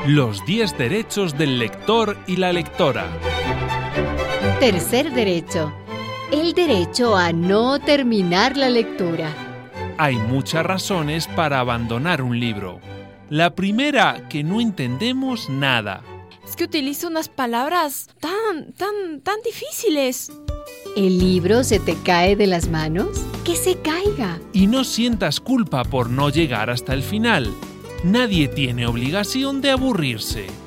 Los 10 derechos del lector y la lectora. Tercer derecho. El derecho a no terminar la lectura. Hay muchas razones para abandonar un libro. La primera, que no entendemos nada. Es que utilizo unas palabras tan difíciles. ¿El libro se te cae de las manos? ¡Que se caiga! Y no sientas culpa por no llegar hasta el final. Nadie tiene obligación de aburrirse.